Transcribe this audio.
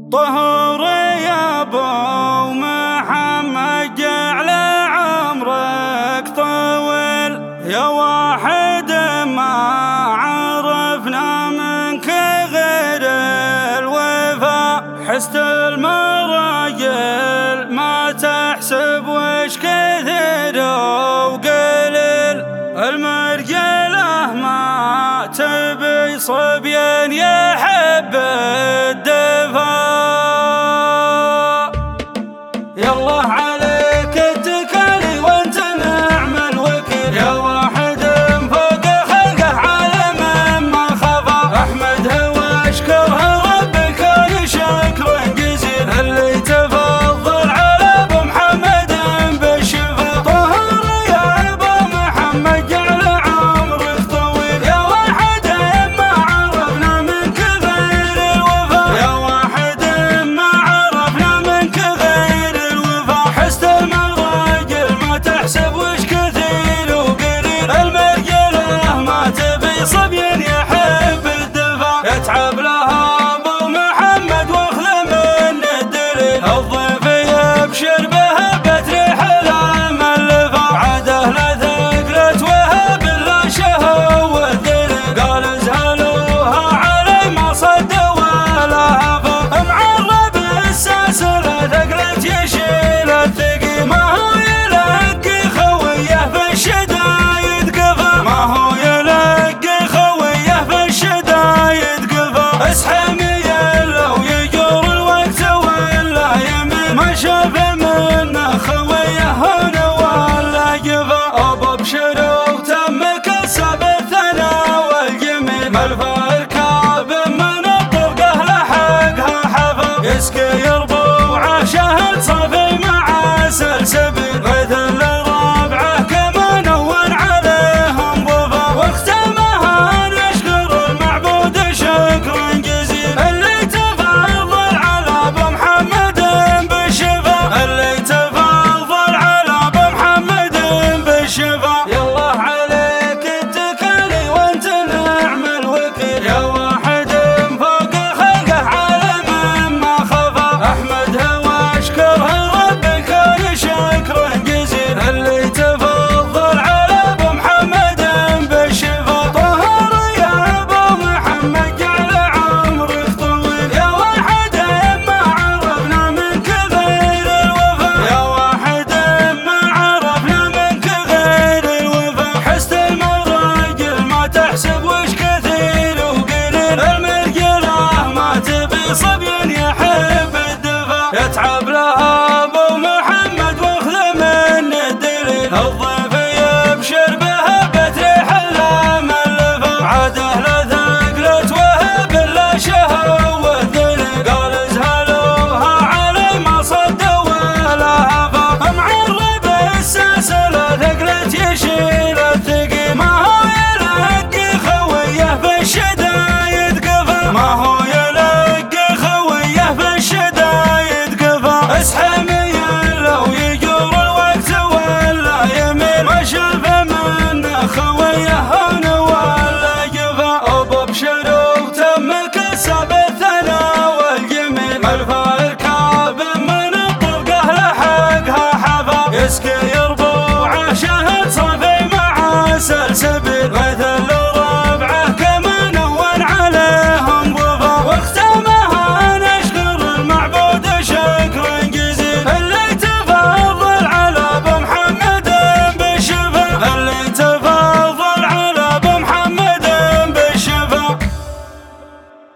طهور يا ابو محمد جعل عمرك طويل، يا واحد ما عرفنا منك غير الوفا. حست المراجل ما تحسب وش كثير وقليل، المرجله ما تبي صبيان يحب الدفا. يالله عليك اتكالي وانت نعم الوكيل، يا واحد فوق خلقه عالم ما خفا. احمده واشكره ربك شكر جزيل، اللي تفضل على ابو محمد بالشفا. طهر يا ابو محمد جعل عمرك طويل، يا واحد ما عرفنا منك غير الوفا. يا واحد ما عرفنا منك غير الوفا. حست المراجل ما تحسب وش كثير وقليل، المرجله ما تبي صبي يحب الدفا. يتعب لها